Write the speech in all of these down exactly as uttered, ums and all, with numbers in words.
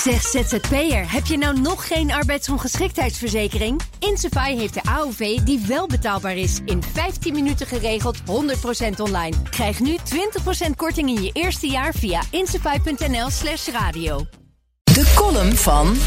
Zeg Z Z P'er, heb je nou nog geen arbeidsongeschiktheidsverzekering? Insafai heeft de A O V die wel betaalbaar is. In vijftien minuten geregeld, honderd procent online. Krijg nu twintig procent korting in je eerste jaar via insafai.nl slash radio. De column van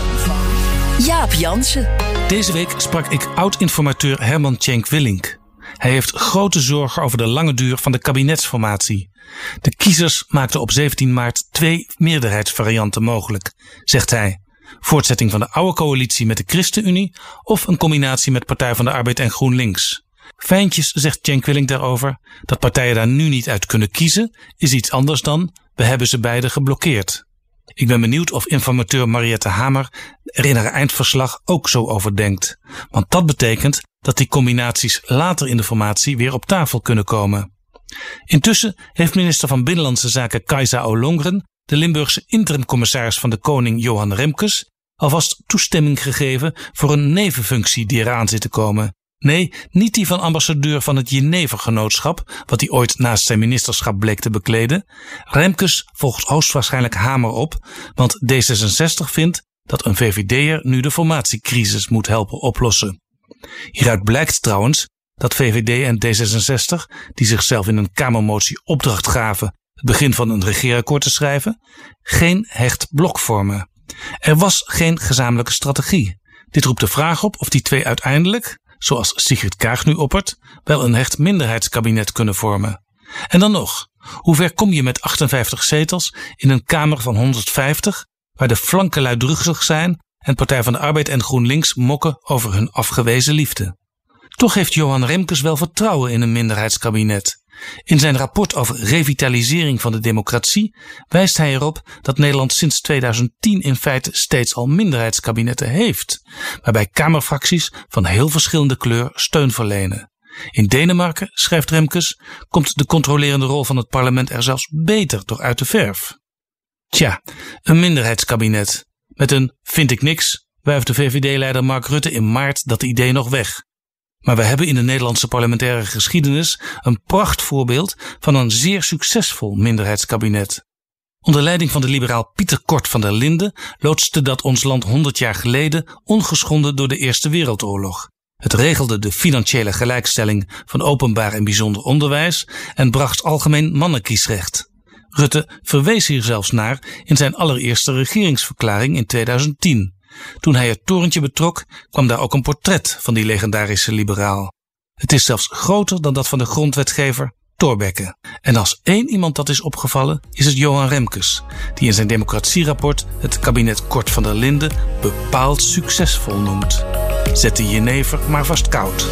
Jaap Jansen. Deze week sprak ik oud-informateur Herman Tjenk Willink. Hij heeft grote zorgen over de lange duur van de kabinetsformatie. De kiezers maakten op zeventien maart twee meerderheidsvarianten mogelijk, zegt hij. Voortzetting van de oude coalitie met de ChristenUnie of een combinatie met Partij van de Arbeid en GroenLinks. Fijntjes, zegt Tjenk Willink daarover, dat partijen daar nu niet uit kunnen kiezen, is iets anders dan we hebben ze beide geblokkeerd. Ik ben benieuwd of informateur Mariette Hamer er in haar eindverslag ook zo over denkt. Want dat betekent dat die combinaties later in de formatie weer op tafel kunnen komen. Intussen heeft minister van Binnenlandse Zaken Kajsa Ollongren de Limburgse interimcommissaris van de Koning Johan Remkes alvast toestemming gegeven voor een nevenfunctie die eraan zit te komen. Nee, niet die van ambassadeur van het Jenevergenootschap, wat hij ooit naast zijn ministerschap bleek te bekleden. Remkes volgt hoogstwaarschijnlijk Hamer op, want D zesenzestig vindt dat een V V D'er nu de formatiecrisis moet helpen oplossen. Hieruit blijkt trouwens dat V V D en D zesenzestig, die zichzelf in een Kamermotie opdracht gaven het begin van een regeerakkoord te schrijven, geen hecht blok vormen. Er was geen gezamenlijke strategie. Dit roept de vraag op of die twee uiteindelijk, zoals Sigrid Kaag nu oppert, wel een hecht minderheidskabinet kunnen vormen. En dan nog, hoe ver kom je met achtenvijftig zetels in een Kamer van honderdvijftig, waar de flanken luidruchtig zijn en Partij van de Arbeid en GroenLinks mokken over hun afgewezen liefde. Toch heeft Johan Remkes wel vertrouwen in een minderheidskabinet. In zijn rapport over revitalisering van de democratie wijst hij erop dat Nederland sinds tweeduizend tien in feite steeds al minderheidskabinetten heeft, waarbij kamerfracties van heel verschillende kleur steun verlenen. In Denemarken, schrijft Remkes, komt de controlerende rol van het parlement er zelfs beter door uit de verf. Tja, een minderheidskabinet. Met een vind ik niks wuift de V V D-leider Mark Rutte in maart dat idee nog weg. Maar we hebben in de Nederlandse parlementaire geschiedenis een prachtvoorbeeld van een zeer succesvol minderheidskabinet. Onder leiding van de liberaal Pieter Cort van der Linden loodste dat ons land honderd jaar geleden ongeschonden door de Eerste Wereldoorlog. Het regelde de financiële gelijkstelling van openbaar en bijzonder onderwijs en bracht algemeen mannenkiesrecht. Rutte verwees hier zelfs naar in zijn allereerste regeringsverklaring in tweeduizend tien. Toen hij het torentje betrok, kwam daar ook een portret van die legendarische liberaal. Het is zelfs groter dan dat van de grondwetgever Thorbecke. En als één iemand dat is opgevallen, is het Johan Remkes, die in zijn democratierapport het kabinet Cort van der Linden bepaald succesvol noemt. Zet de jenever maar vast koud.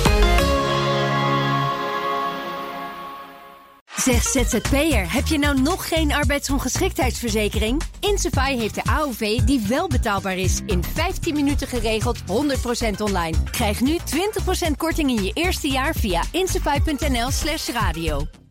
Zeg Z Z P'er, heb je nou nog geen arbeidsongeschiktheidsverzekering? Insafai heeft de A O V die wel betaalbaar is. In vijftien minuten geregeld, honderd procent online. Krijg nu twintig procent korting in je eerste jaar via insafai.nl slash radio.